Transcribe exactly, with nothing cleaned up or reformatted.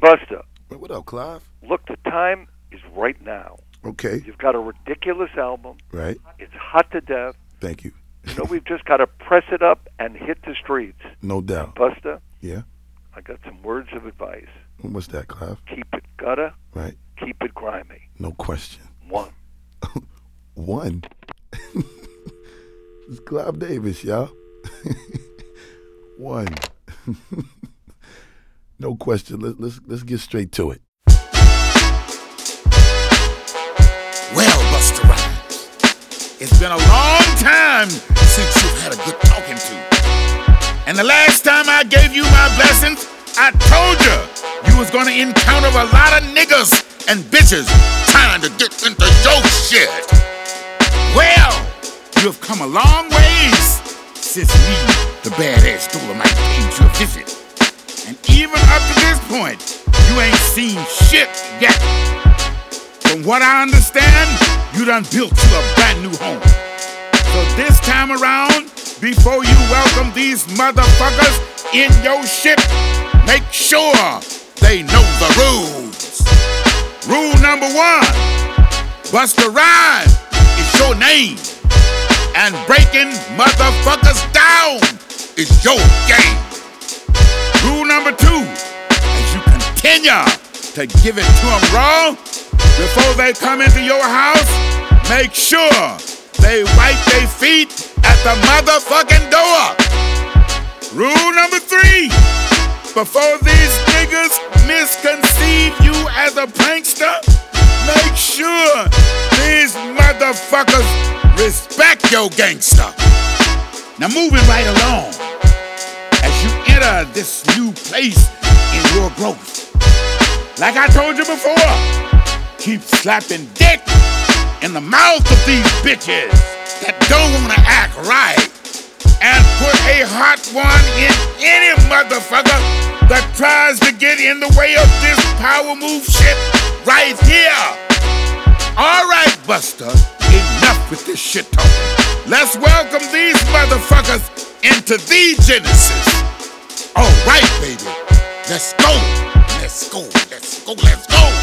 Buster. Hey, what up, Clive? Look, the time is right now. Okay. You've got a ridiculous album. Right. It's hot to death. Thank you. You know, we've just got to press it up and hit the streets. No doubt. Buster, Yeah. I got some words of advice. What's that, Clive? Keep it gutter. Right. Keep it grimy. No question. One. One. It's Clive Davis, y'all. One. No question. Let, let's let's get straight to it. Well, Busta Rhymes, it's been a long time since you've had a good talking to. And the last time I gave you my blessings, I told you you was gonna encounter a lot of niggas and bitches trying to get into your shit. Well, you have come a long ways since me, the badass Dolomite, paid you a visit. And even up to this point, you ain't seen shit yet. From what I understand, you done built you a brand new home. So this time around, before you welcome these motherfuckers in your ship, make sure they know the rules. Rule number one, Busta Rhymes is your name, and breaking motherfuckers down is your game. Rule number two, as you continue to give it to them raw, before they come into your house, make sure they wipe their feet at the motherfucking door. Rule number three, before these niggas misconceive you as a prankster, make sure these motherfuckers respect your gangster. Now moving right along, as you enter this new place in your growth, like I told you before, keep slapping dick in the mouth of these bitches that don't wanna act right, and put a hot one in any motherfucker that tries to get in the way of this power move shit right here. All right, Buster, enough with this shit talking. Let's welcome these motherfuckers into the Genesis. All right, baby, let's go, let's go, let's go, let's go.